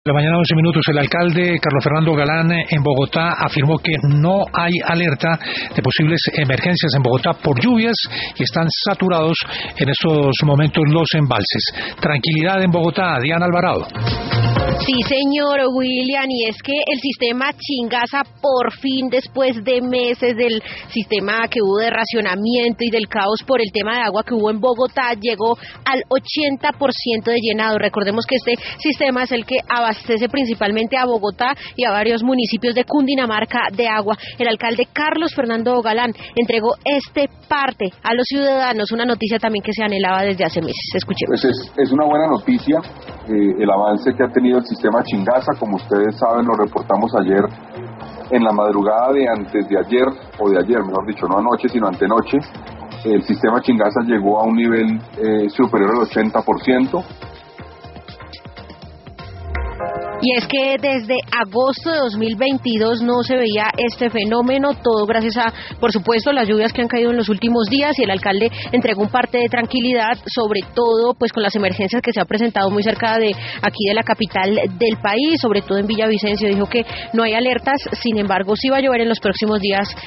La mañana 11 minutos, el alcalde Carlos Fernando Galán en Bogotá afirmó que no hay alerta de posibles emergencias en Bogotá por lluvias y están saturados en estos momentos los embalses. Tranquilidad en Bogotá, Diana Alvarado. Sí, señor William, y es que el sistema Chingaza, por fin, después de meses del sistema que hubo de racionamiento y del caos por el tema de agua que hubo en Bogotá, llegó al 80% de llenado. Recordemos que este sistema es el que abastece principalmente a Bogotá y a varios municipios de Cundinamarca de agua. El alcalde Carlos Fernando Galán entregó este parte a los ciudadanos, una noticia también que se anhelaba desde hace meses. Escuchemos. Pues es una buena noticia, el avance que ha tenido el sistema Chingaza. Como ustedes saben, lo reportamos ayer en la madrugada de antes de ayer, o de ayer, mejor dicho, no anoche, sino antenoche. El sistema Chingaza llegó a un nivel superior al 80%. Y es que desde agosto de 2022 no se veía este fenómeno, todo gracias a, por supuesto, las lluvias que han caído en los últimos días, y el alcalde entregó un parte de tranquilidad, sobre todo pues con las emergencias que se ha presentado muy cerca de aquí de la capital del país, sobre todo en Villavicencio. Dijo que no hay alertas, sin embargo sí va a llover en los próximos días